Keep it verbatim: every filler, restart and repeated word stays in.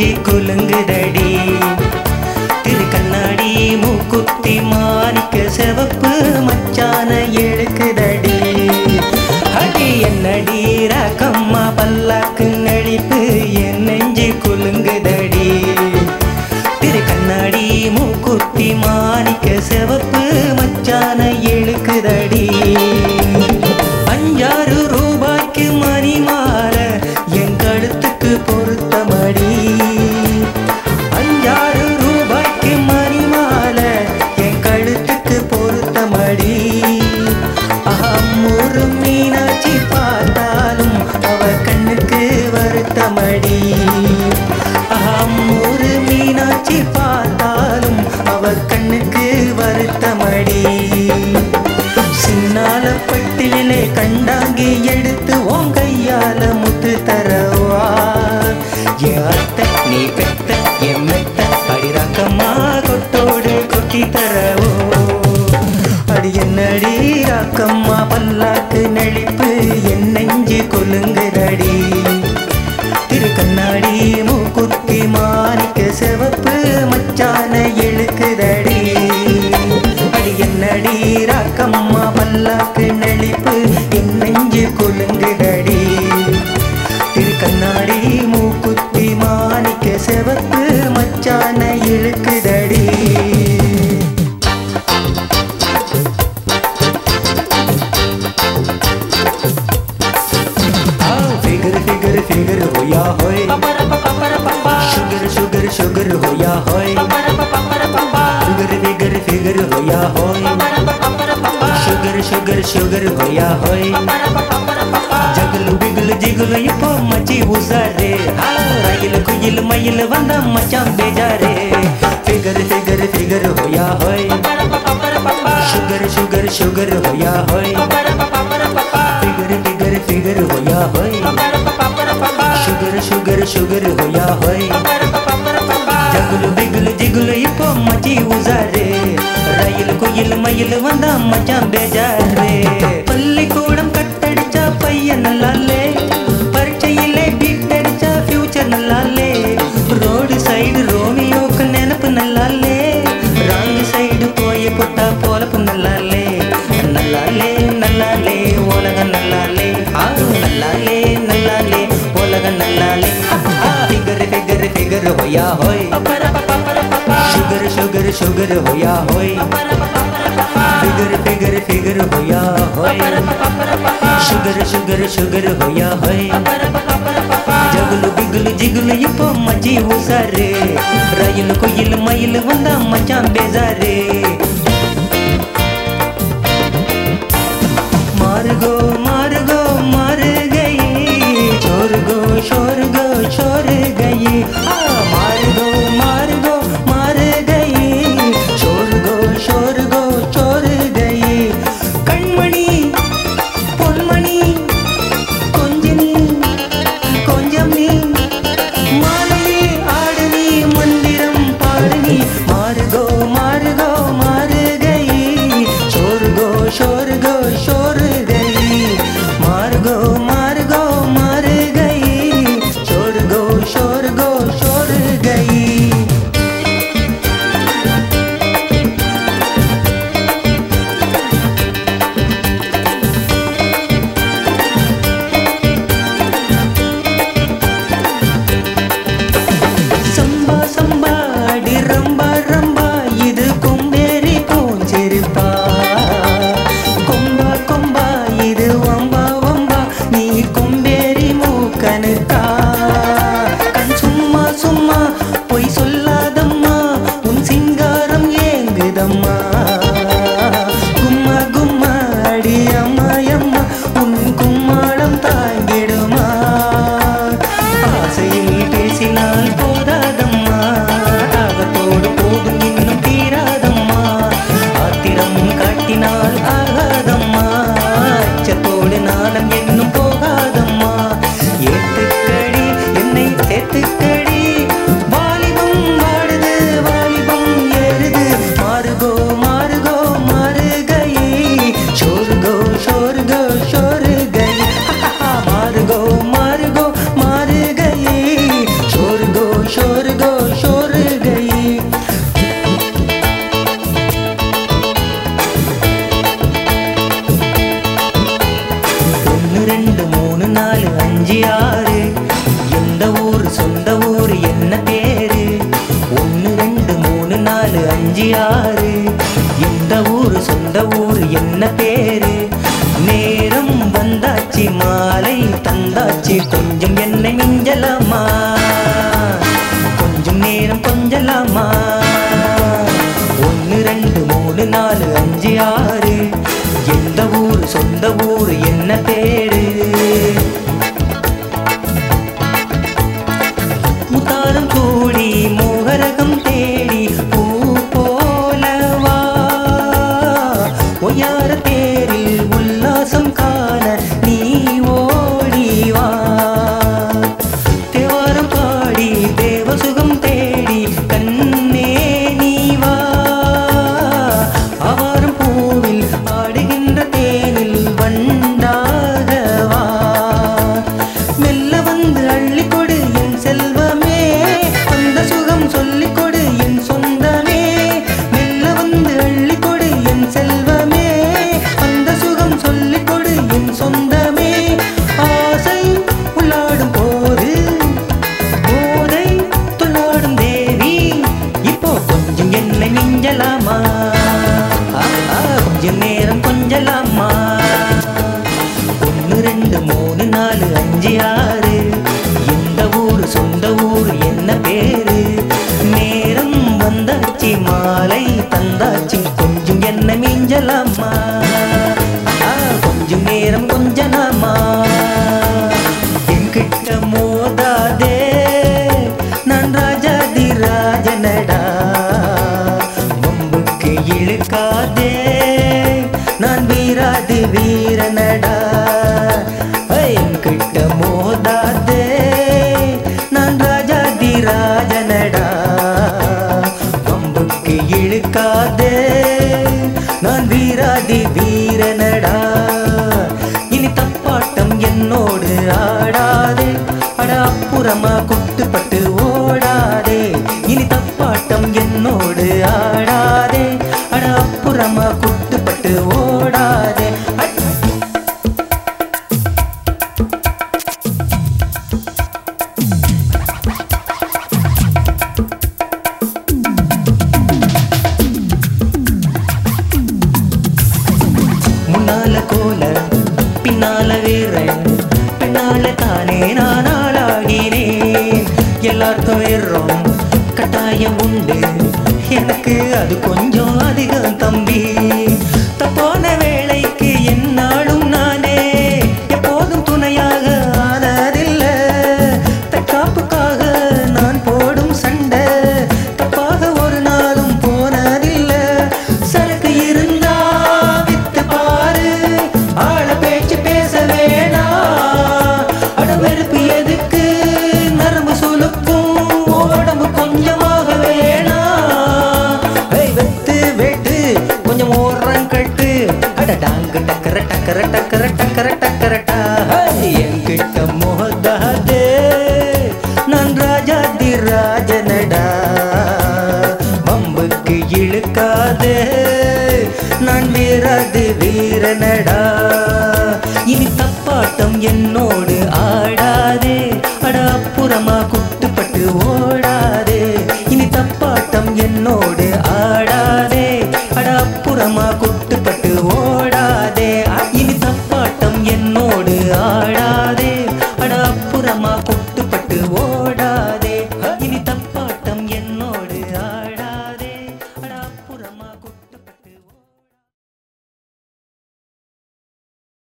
நெஞ்சு குலுங்குதடி திரு கண்ணாடி மூக்குத்தி மாணிக்க சிவப்பு மச்சான இழுக்குதடி அடி என்னடி ராக்கம்மா பல்லாக்கு நடிப்பு என் நெஞ்சு குலுங்குதடி திரு கண்ணாடி மூக்குத்தி மாணிக்க சிவப்பு மச்சான இழுக்குதடி அஞ்சாறு ரூபாய்க்கு மணி மாற என் கழுத்துக்கு பொருத்தமடி அஞ்சாறு ரூபாய்க்கு மணி மாற என் கழுத்துக்கு பொருத்தமடி அம்மூரு மீனாட்சி பார்த்தாலும் அவ கண்ணுக்கு வருத்தமடி அம்மூரு மீனாட்சி பார்த்தாலும் அவ கண்ணுக்கு வருத்தமடி சின்னால பட்டிலே கண்டாங்கி எடுத்து உன் கையால முத்து தரவா என் அத்தை நீ பெத்த என் மெத்த அடிராக்கம்மா கொட்டோடு கொட்டி தரவோ அடி என்னடி ராக்கம்மா பல்லாக்கு நெளிப்பு என் நெஞ்சு கொலுங்குதடி திரு கண்ணாடி மூக்குத்தி மாணிக்க சிவப்பு மச்சான இழுக்குதடி அடி என்னடி ராக்கம்மா பல்லாக்கு நெளிப்பு என் நெஞ்சு கொலுங்குதடி திரு கண்ணாடி மூக்குத்தி மாணிக்க சிவப்பு மச்சான இழுக்குதடி फिगर होया होय शुगर शुगर शुगर होया होय शुगर फिगर फिगर होया होय शुगर शुगर शुगर होया होय जगलु बिगलु जिगलु इप्पो मची उसारे रगिल कुजिल मइल वंदा मचां बेजारे फिगर फिगर फिगर होया होय शुगर शुगर शुगर होया होय फिगर फिगर फिगर होया होय शुगर शुगर शुगर होया होय जगलु बिगलु जिगलु इप्पो मची उजारे रयल कोयल मयल वंदा मचा बेजारे पल्लिकूडम कट्टडिचा पय्यन नल्लाले परिचयिले बीटडिचा फ्यूचर नल्लाले रोड साइड रोमियोक नेनपु नल्लाले रांग साइड पोय पुट्टा पोलपु नल्लाले नल्लाले नल्लाले ओलग नल्लाले आ नल्लाले नल्लाले ओलग नल्लाले फिगर फिगर फिगर होया होय शुगर शुगर शुगर होया होय फिगर फिगर फिगर होया होय शुगर शुगर शुगर होया होय जगलु बिगलु जिगलु इप्पो मची उसारे रयल कोयल मइल वंदा मचा बेजारे मार्गो मार्गो मार गई छोर गो शोर गो छोर गई मार्गो मार्गो मार गई छोर गो शोर गो छोर गई कण्मणि பொன்மணி கொஞ்சனி கொஞ்சமி மாலையே ஆடனி மந்திரம் பாடனி மார்கோ மார்கோ அஞ்சு ஆறு. இந்த ஊரு சொந்த ஊரு என்ன பேரு? நேரம் வந்தாச்சு மாலை தந்தாச்சு கொஞ்சம் என்னை மிஞ்சலாமா? கொஞ்சம் நேரம் கொஞ்சலாமா? ஒன்று ரெண்டு மூணு நாலு அஞ்சு ஆறு. எந்த ஊரு சொந்த ஊரு என்ன பேரு? முத்தாரம் கூடி மோகரகம் தேடி பூ போலவா ஒய்யார தேரில் உல்லாசம் காண நீ ஓடிவா. தேவாரம் பாடி தேவசுகம் தேடி கண்ணே நீ வா. ஆவாரம் பூவில் ஆடுகின்ற தேனில் வண்டாகவா. மெல்ல வந்து அள்ளிக்கொடு என் செல்வமே, அந்த சுகம் சொல்லிக்கொடு என் சொந்தமே. மெல்ல வந்து அள்ளிக்கொடு என் செல்வமே, அந்த சுகம் சொல்லிக்கொடு என் சொந்தமே. ஆசை உள்ளாடும் போது போதை துள்ளாடும் தேவி, இப்போ கொஞ்சம் என்னை மிஞ்சலாமா? கொஞ்சம் நேரம் கொஞ்சலாமா? ஒன்று ரெண்டு மூணு நாலு அஞ்சு ஆறு. எந்த ஊரு சொந்த ஊரு என்ன பேரு? நேரம் வந்தாச்சு மாலை தந்தாச்சு கொஞ்சம் என்ன மிஞ்சலாமா? கொஞ்சம் நேரம் கொஞ்சலாமா? என்கிட்ட மோதாதே, நான் ராஜாதி ராஜனடா. வம்புக்கு இழுக்காதே, நான் வீராதி வீரனடா. என்கிட்ட மோதாதே, நான் ராஜாதி ராஜனடா. வம்புக்கு இழுக்காதே, நான் வீராதி வீரனடா. இனி தப்பாட்டம் என்னோடு ஆடாதே, அட அப்புறமா குட்டுப்பட்டு ஓடாதே. இனி தப்பாட்டம் என்னோடு ஆடாதே, அட அப்புறமா குட்டுப்பட்டு ஓடாதே. முன்னால கோல பின்னால வீரன், பின்னால தானே நான் ஆளாகினேன். எல்லாருக்கும் வீரம் கட்டாயம் உண்டு, எனக்கு அது கொஞ்சம் அதிகம் தம்பி. தப்பான வேளைக்கு என்னாலும் நானே எப்போதும் துணையாக ஆனதில்லை. தற்காப்புக்காக நான் போடும் சண்டை தப்பாக ஒரு நாளும் போனதில்லை. சரக்கு இருந்தா வித்து பாரு, ஆள பேச்சு பேச வேணா. அடவெறுப்பு எதுக்கு, நரம்பு சுலுக்கும் உடம்பு கொஞ்சமாக வேணா. வெத்து வெட்டு கொஞ்சம் ஓடுறான் கட்டு, அட டாங்கு டக்கர டக்கர டக்கர டக்கர டக்கரட்டா. என்கிட்ட மோதாதே, நான் ராஜாதி ராஜனடா. வம்புக்கு இழுக்காதே, நான் வீராதி வீரனடா. இனி தப்பாட்டம் என்னோடு ஆடாதே, அட அப்புறமா குட்டுப்பட்டு ஓடாதே. இனி தப்பாட்டம் என்னோடு ஆடாதே, அட அப்புறமா குட்டுப்பட்டு